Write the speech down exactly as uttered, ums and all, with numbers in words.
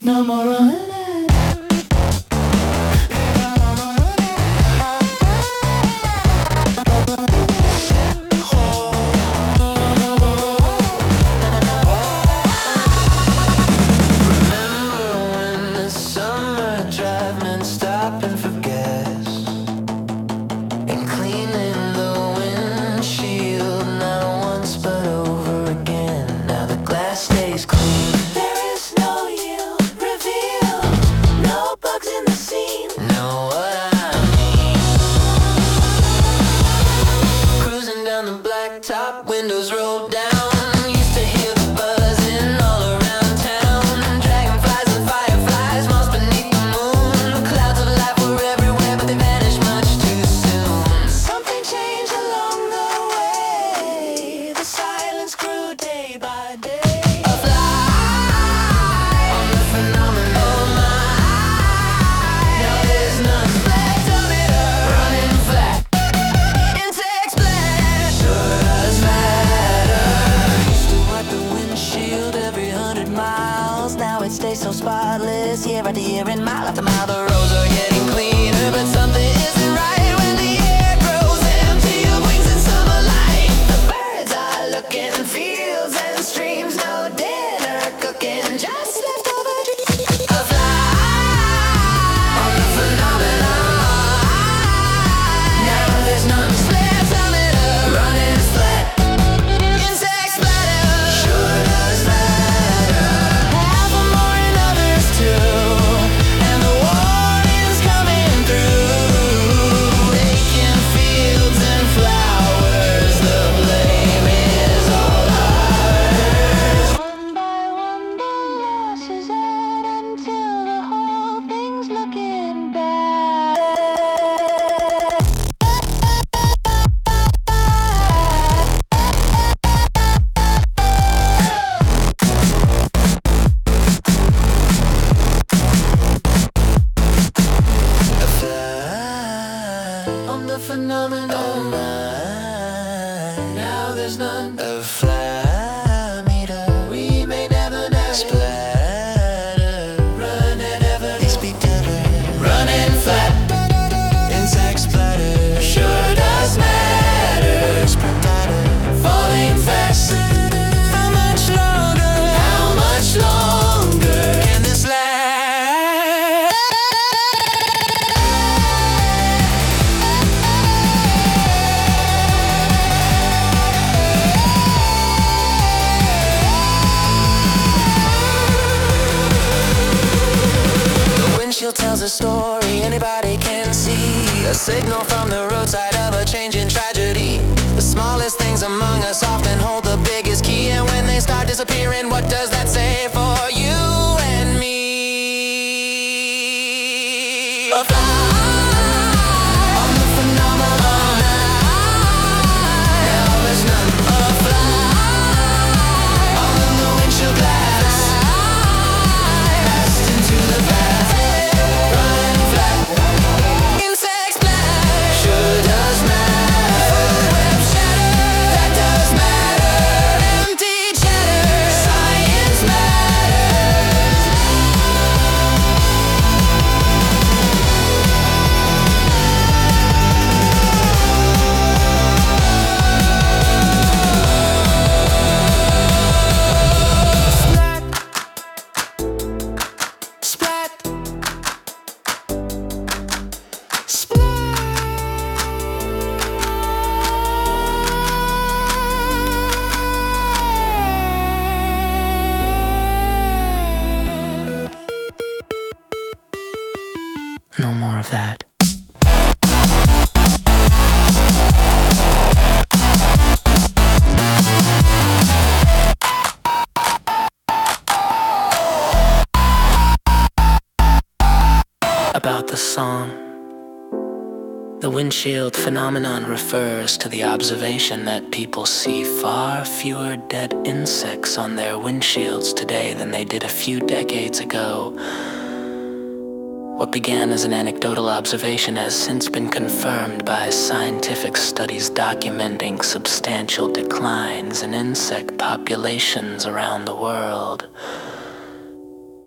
No more running. Top windows rolled down. Used to hear the buzzing all around town. Dragonflies and fireflies lost beneath the moon. Clouds of light were everywhere, but they vanished much too soon. Something changed along the way. The silence grew day by day. A fly on the phenomenon. Oh my, now there's none. Flat telemeter running flat. Insect splash. Sure does matter. Used to wipe the windshield every hundred miles. Now it stays so spotless year after year and mile after mile. The roads are getting cleaner, but something isn't right when the air grows empty of wings in summer light. The birds are looking, fields and streams, no dinner cooking, just leftover dreams. A fly on the phenomenon. Now there's none. Split telemeter running flat. Insect splatter sure does matter. Half or more in others too. And the warning's coming through. Aching fields and flowers, the blame is all ours. One by one the losses add until the whole thing's looking bad. A fly on the phenomenon. Oh my, now there's none. A fly meter we may never know. Splatter running ever. They speak together. Running flat. Insect splatter sure does matter. Splatter falling fast. How much longer? How much longer can this last? The windshield tells a story anybody can see. A signal from the roadside of a changing tragedy. The smallest things among us often hold the biggest key. And when they start disappearing, what does that say for you and me? A fly on the phenomenon. Now there's none. A fly on the windshield glass. Passed into the past. Running flat. Insect splash sure does matter. Web shatter that does matter. Empty chatter. Science matters. Splat. Splat. No more of that. About the song. The windshield phenomenon refers to the observation that people see far fewer dead insects on their windshields today than they did a few decades ago. What began as an anecdotal observation has since been confirmed by scientific studies documenting substantial declines in insect populations around the world.